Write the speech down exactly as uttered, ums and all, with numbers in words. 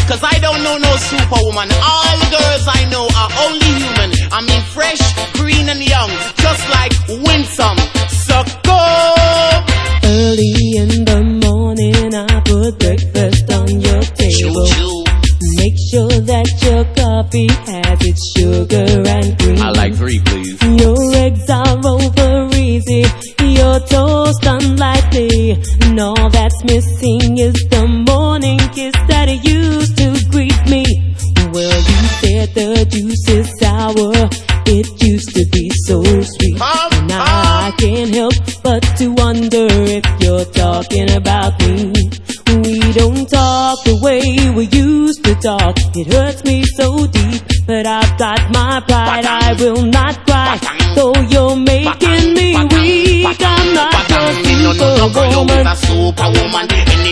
cause I don't know no superwoman. All the girls I know are only human. I mean fresh, green and young, just like Winsome. So go! Early in the morning I put breakfast on your table. Choo-choo. Make sure that your coffee has its sugar and cream. I like three, please. Your eggs are over easy, your toast unlikely, and all that's missing is the morning kiss that used to greet me. Well, you said the juice is sour, it used to be so sweet. And now I can't help but to wonder if you're talking about me. We don't talk the way we used to talk. It hurts me so deep, but I've got my pride. I will not cry, though you're making me weak. I'm not your superwoman.